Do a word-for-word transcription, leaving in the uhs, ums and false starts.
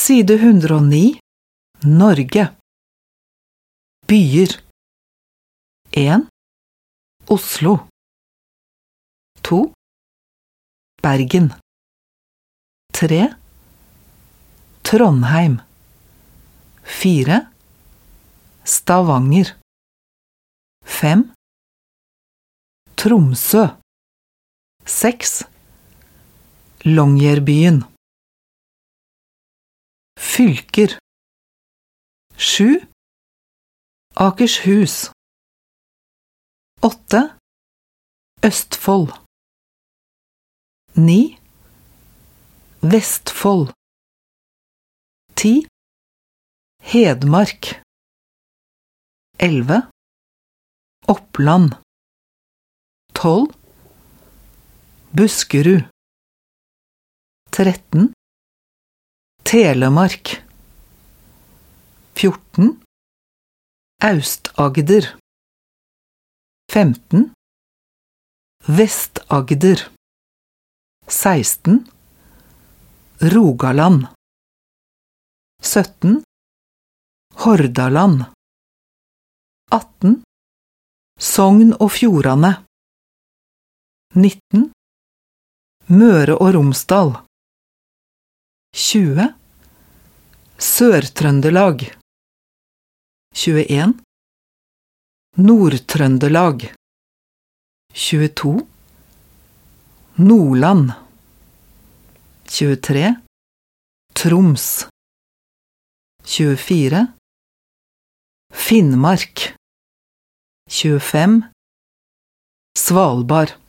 Side one hundred nine. Norge. Byer. one. Oslo. to. Bergen. tre. Trondheim. fire. Stavanger. fem. Tromsø. seks. Longyearbyen. Fylker. sju. Akershus. åtte. Østfold. ni. Vestfold. ti. Hedmark. elleve. Oppland. tolv. Buskerud. tretten. Telemark. fjorten. Aust-Agder. femten. Vest-Agder. seksten. Rogaland. sytten. Hordaland. atten. Sogn og Fjordane. nitten. Møre og Romsdal. tjue. Sør-Trøndelag. tjueen. Nord-Trøndelag. tjueto. Nordland. tjuetre. Troms. tjuefire. Finnmark. tjuefem. Svalbard.